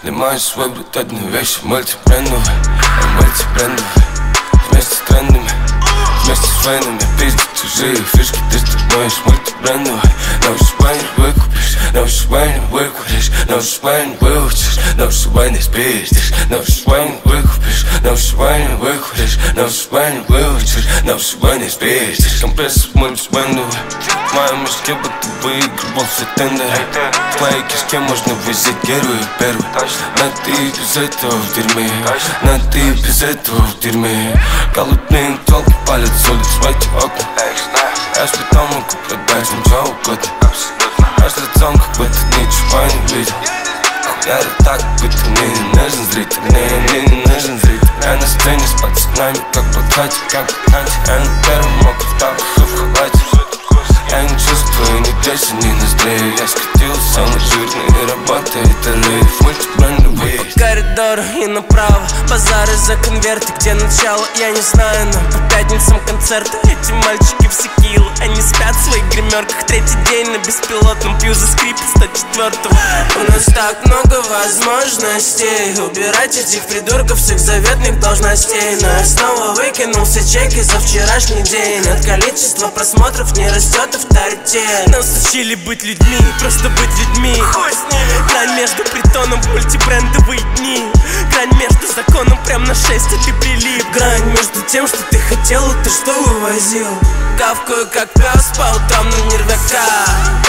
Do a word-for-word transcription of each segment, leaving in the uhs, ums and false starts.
Лимаешь свой брутальные вещи, мультибрендовые, мультибрендовые. Вместе с трендами, вместе с фенами. Пиздят чужие фишки, ты становишься мультибрендовой. Научишь войны выкупишь, научишь войны выкуришь, научишь войны выучишь, научишь войны спиздишь, научишь войны выкупишь, научишь войны выкуришь, научишь войны выучишь, научишь войны спиздишь. Компрессор мультибрендовый, в моем мешке будто выигрывал все тендеры. В твоей кишке можно взять первую и первую. Но ты без этого в дерьме, но ты без этого в дерьме. Голодные толки палят с улиц в эти окна. Я ж потом могу продать вам что угодно. Аж лицом, как будто ничего не видел. Я так, будто мне не нужен зритель. Мне, мне не нужен зритель. Я на сцене с пацанами, как подкате, как подкате. Я на первом мог в тапах и в халате. Я не чувствую ни тесен, ни ноздрей. Я скатил самый жирный и работает рейв. Мультибрендовый. По коридору и направо базары за конверты. Где начало, я не знаю, но по пятницам концерты. Эти мальчики все кило, они спят в своих гримерках. Третий день на беспилотном, пью за скрип сто четвёртого. У нас так много возможностей убирать этих придурков с их заветных должностей. Но я снова выкинул все чеки за вчерашний день. От количества просмотров не растет авторитет. Нас учили быть людьми, просто быть людьми. Хуй с ними. Грань между притоном, мультибрендовые дни. Грань между законом, прям на шесть, и ты прилип. Грань между тем, что ты хотел, и ты что вывозил. Гавкаю как пес по утрам на нервяка.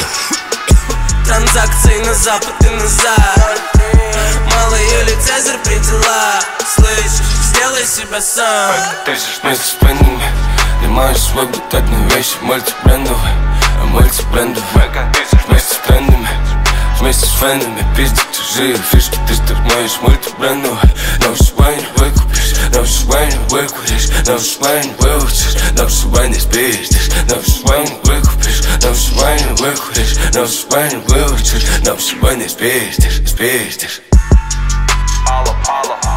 Транзакции на запад и назад. Малый Юлий Цезарь при делах. Слышь, сделай себя сам. Ты же вместе с фенами, лимаешь свой брутальные вещи, мультибрендовые, мультибрендовые. Вместе с трендами, вместе с фенами. Пиздят чужие фишки, ты становишься мультибрендовой. Научишь войны выкупишь, научишь войны выкуришь, научишь войны выучишь, научишь войны спиздишь, научишь войны выкупишь, научишь войны выкуришь, научишь войны выучишь, научишь войны спиздишь, спиздишь. Алло, алло.